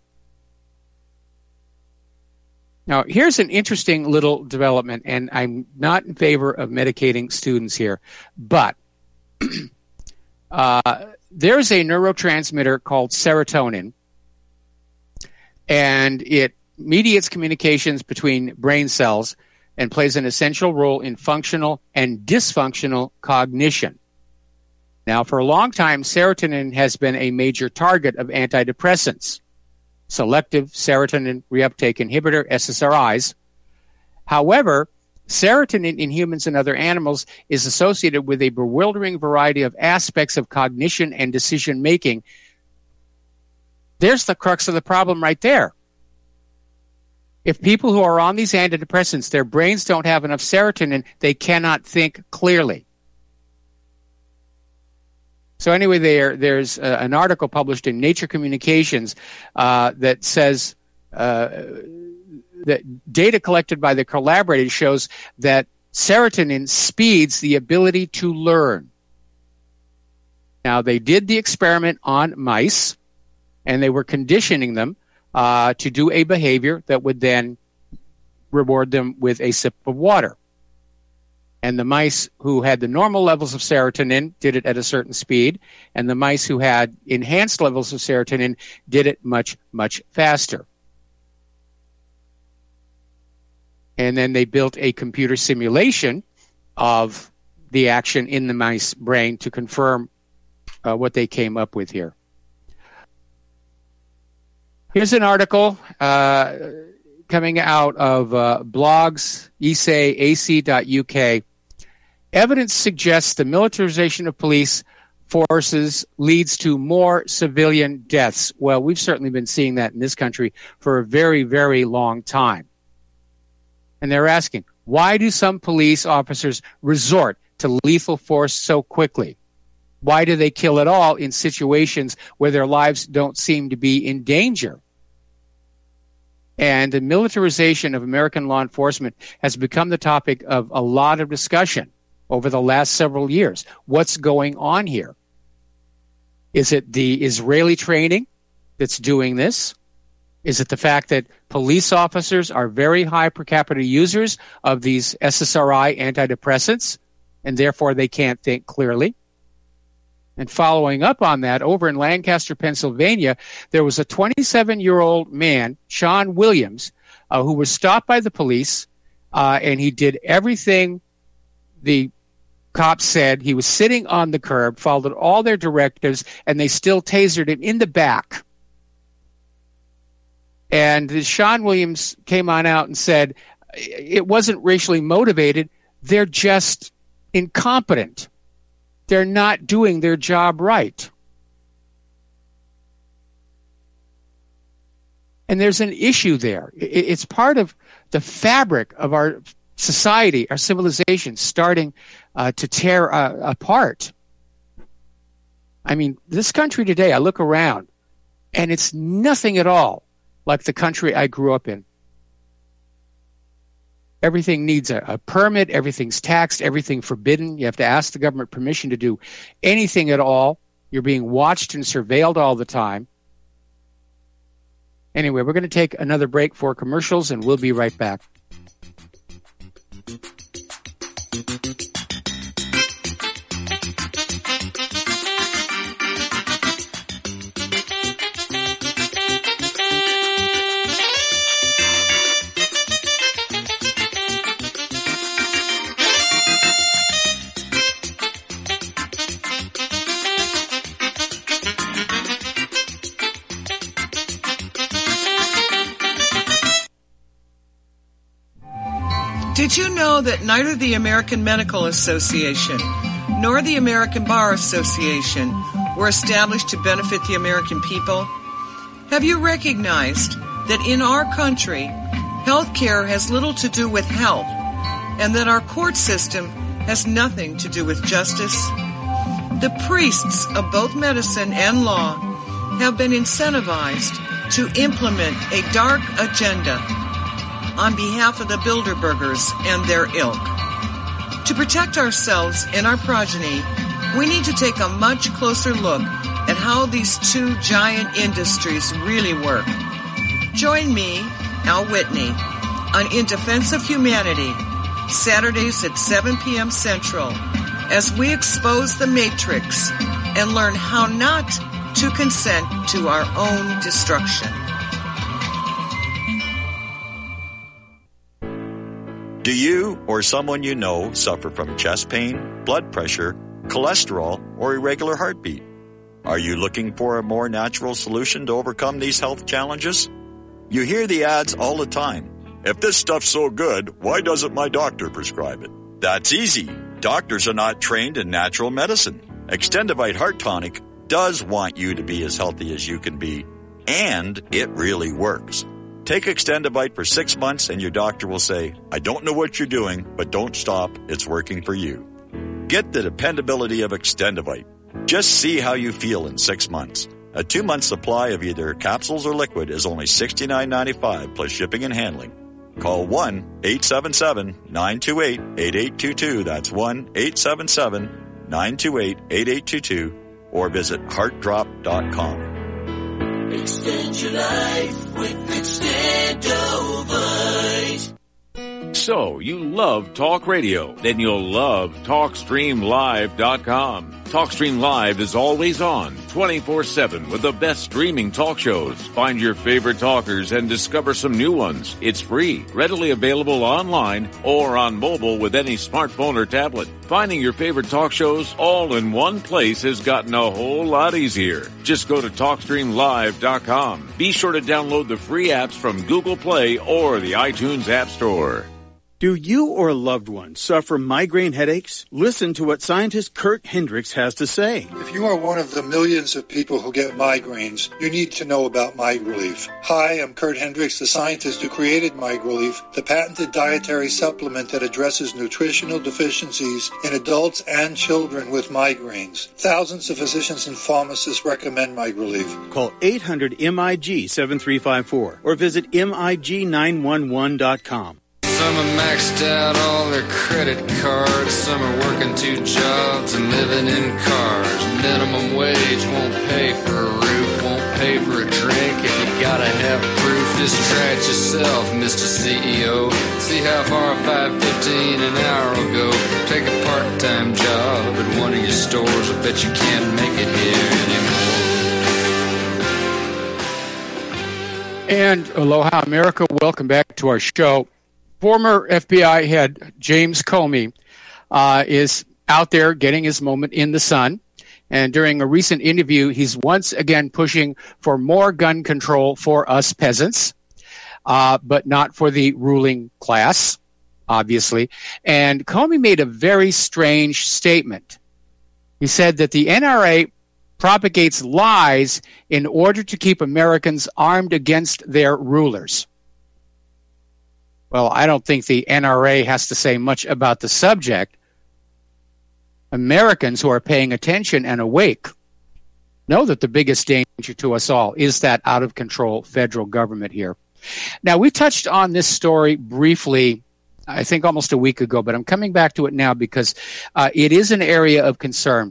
Now, here's an interesting little development, and I'm not in favor of medicating students here, but there's a neurotransmitter called serotonin, and it mediates communications between brain cells and plays an essential role in functional and dysfunctional cognition. Now, for a long time, serotonin has been a major target of antidepressants, selective serotonin reuptake inhibitor, SSRIs. However, serotonin in humans and other animals is associated with a bewildering variety of aspects of cognition and decision-making. There's the crux of the problem right there. If people who are on these antidepressants, their brains don't have enough serotonin, they cannot think clearly. So anyway, there's an article published in Nature Communications that says that data collected by the collaborators shows that serotonin speeds the ability to learn. Now, they did the experiment on mice, and they were conditioning them to do a behavior that would then reward them with a sip of water. And the mice who had the normal levels of serotonin did it at a certain speed, and the mice who had enhanced levels of serotonin did it much, much faster. And then they built a computer simulation of the action in the mice brain to confirm what they came up with here. Here's an article coming out of blogs, ac.uk. Evidence suggests the militarization of police forces leads to more civilian deaths. Well, we've certainly been seeing that in this country for a very, very long time. And they're asking, why do some police officers resort to lethal force so quickly? Why do they kill at all in situations where their lives don't seem to be in danger? And the militarization of American law enforcement has become the topic of a lot of discussion over the last several years. What's going on here? Is it the Israeli training that's doing this? Is it the fact that police officers are very high per capita users of these SSRI antidepressants, and therefore they can't think clearly? And following up on that, over in Lancaster, Pennsylvania, there was a 27-year-old man, Sean Williams, who was stopped by the police, and he did everything the cops said. He was sitting on the curb, followed all their directives, and they still tasered him in the back. And Sean Williams came on out and said, it wasn't racially motivated, they're just incompetent. They're not doing their job right. And there's an issue there. It's part of the fabric of our society, our civilization, starting to tear apart. I mean, this country today, I look around, and it's nothing at all like the country I grew up in. Everything needs a permit, everything's taxed, everything forbidden. You have to ask the government permission to do anything at all. You're being watched and surveilled all the time. Anyway, we're going to take another break for commercials, and we'll be right back. Did you know that neither the American Medical Association nor the American Bar Association were established to benefit the American people? Have you recognized that in our country, health care has little to do with health, and that our court system has nothing to do with justice? The priests of both medicine and law have been incentivized to implement a dark agenda on behalf of the Bilderbergers and their ilk. To protect ourselves and our progeny, we need to take a much closer look at how these two giant industries really work. Join me, Al Whitney, on In Defense of Humanity, Saturdays at 7 p.m. Central, as we expose the matrix and learn how not to consent to our own destruction. Do you or someone you know suffer from chest pain, blood pressure, cholesterol, or irregular heartbeat? Are you looking for a more natural solution to overcome these health challenges? You hear the ads all the time. If this stuff's so good, why doesn't my doctor prescribe it? That's easy. Doctors are not trained in natural medicine. Extendivite Heart Tonic does want you to be as healthy as you can be, and it really works. Take Extendivite for 6 months and your doctor will say, I don't know what you're doing, but don't stop. It's working for you. Get the dependability of Extendivite. Just see how you feel in 6 months. A 2-month supply of either capsules or liquid is only $69.95 plus shipping and handling. Call 1-877-928-8822. That's 1-877-928-8822 or visit heartdrop.com. Extend your life with Extendovite. So, you love talk radio? Then you'll love TalkStreamLive.com. TalkStream Live is always on, 24/7 with the best streaming talk shows. Find your favorite talkers and discover some new ones. It's free, readily available online or on mobile with any smartphone or tablet. Finding your favorite talk shows all in one place has gotten a whole lot easier. Just go to TalkStreamLive.com. Be sure to download the free apps from Google Play or the iTunes App Store. Do you or a loved one suffer migraine headaches? Listen to what scientist Kurt Hendricks has to say. If you are one of the millions of people who get migraines, you need to know about MiGrelief. Hi, I'm Kurt Hendricks, the scientist who created MiGrelief, the patented dietary supplement that addresses nutritional deficiencies in adults and children with migraines. Thousands of physicians and pharmacists recommend MiGrelief. Call 800-MIG-7354 or visit MIG911.com. Some are maxed out all their credit cards. Some are working 2 jobs and living in cars. Minimum wage won't pay for a roof, won't pay for a drink. If you gotta have proof, just try it yourself, Mr. CEO. See how far $5.15 an hour will go. Take a part-time job at one of your stores. I bet you can't make it here anymore. And aloha, America. Welcome back to our show. Former FBI head James Comey is out there getting his moment in the sun. And during a recent interview, he's once again pushing for more gun control for us peasants, but not for the ruling class, obviously. And Comey made a very strange statement. He said that the NRA propagates lies in order to keep Americans armed against their rulers. Well, I don't think the NRA has to say much about the subject. Americans who are paying attention and awake know that the biggest danger to us all is that out-of-control federal government here. Now, we touched on this story briefly, I think almost a week ago, but I'm coming back to it now because it is an area of concern.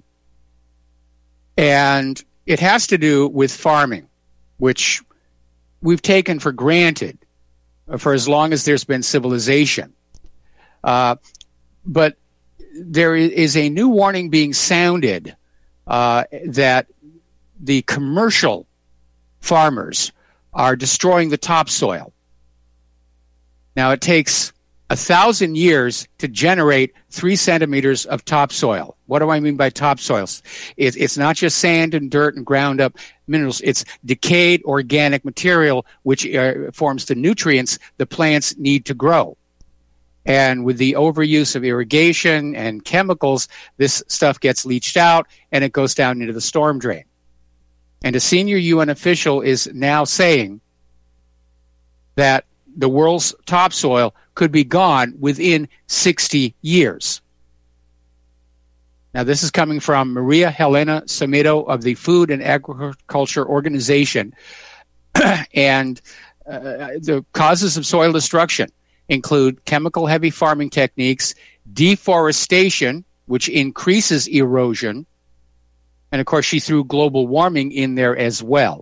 And it has to do with farming, which we've taken for granted for as long as there's been civilization. But there is a new warning being sounded that the commercial farmers are destroying the topsoil. Now, it takes 1,000 years to generate 3 centimeters of topsoil. What do I mean by topsoils? It's not just sand and dirt and ground up minerals. It's decayed organic material which forms the nutrients the plants need to grow. And with the overuse of irrigation and chemicals, this stuff gets leached out and it goes down into the storm drain. And a senior UN official is now saying that the world's topsoil could be gone within 60 years. Now, this is coming from Maria Helena Samido of the Food and Agriculture Organization. And the causes of soil destruction include chemical-heavy farming techniques, deforestation, which increases erosion, and, of course, she threw global warming in there as well.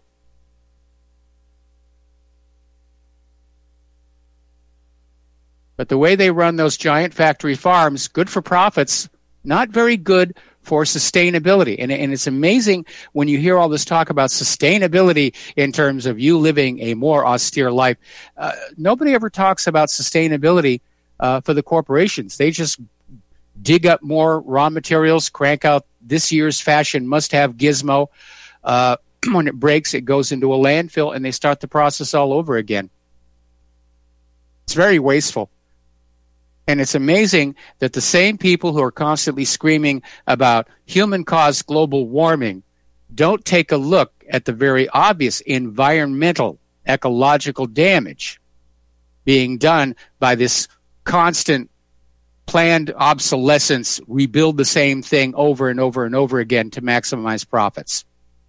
But the way they run those giant factory farms, good for profits, not very good for sustainability. And it's amazing when you hear all this talk about sustainability in terms of you living a more austere life. Nobody ever talks about sustainability for the corporations. They just dig up more raw materials, crank out this year's fashion must-have gizmo. When it breaks, it goes into a landfill, and they start the process all over again. It's very wasteful. And it's amazing that the same people who are constantly screaming about human-caused global warming don't take a look at the very obvious environmental, ecological damage being done by this constant planned obsolescence, rebuild the same thing over and over and over again to maximize profits.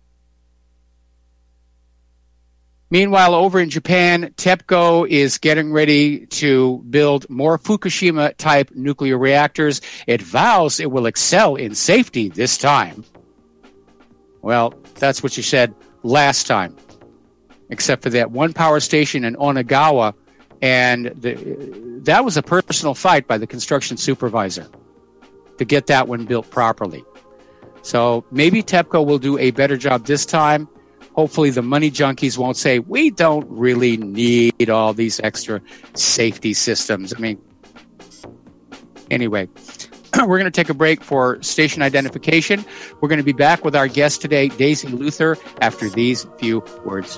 Meanwhile, over in Japan, TEPCO is getting ready to build more Fukushima-type nuclear reactors. It vows it will excel in safety this time. Well, that's what you said last time, except for that one power station in Onagawa, and that was a personal fight by the construction supervisor to get that one built properly. So maybe TEPCO will do a better job this time. Hopefully the money junkies won't say, we don't really need all these extra safety systems. I mean, anyway, we're going to take a break for station identification. We're going to be back with our guest today, Daisy Luther, after these few words.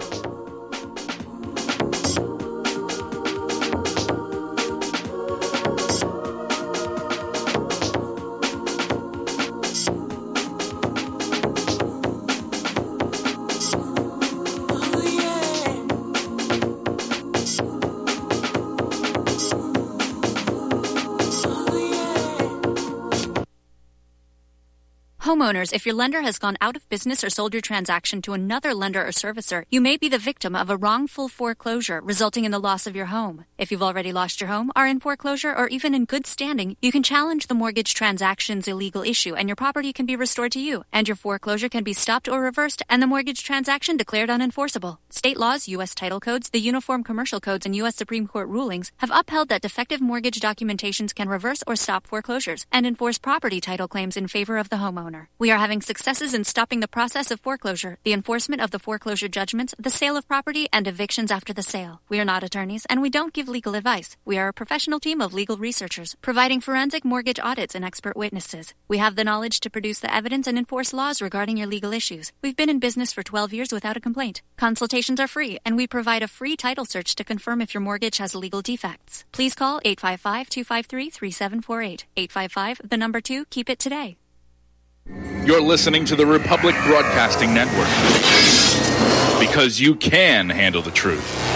Homeowners, if your lender has gone out of business or sold your transaction to another lender or servicer, you may be the victim of a wrongful foreclosure resulting in the loss of your home. If you've already lost your home, are in foreclosure, or even in good standing, you can challenge the mortgage transaction's illegal issue and your property can be restored to you, and your foreclosure can be stopped or reversed and the mortgage transaction declared unenforceable. State laws, U.S. title codes, the Uniform Commercial Codes, and U.S. Supreme Court rulings have upheld that defective mortgage documentations can reverse or stop foreclosures and enforce property title claims in favor of the homeowner. We are having successes in stopping the process of foreclosure, the enforcement of the foreclosure judgments, the sale of property, and evictions after the sale. We are not attorneys, and we don't give legal advice. We are a professional team of legal researchers, providing forensic mortgage audits and expert witnesses. We have the knowledge to produce the evidence and enforce laws regarding your legal issues. We've been in business for 12 years without a complaint. Consultations are free, and we provide a free title search to confirm if your mortgage has legal defects. Please call 855-253-3748. 855, the number 2, keep it today. You're listening to the Republic Broadcasting Network, because you can handle the truth.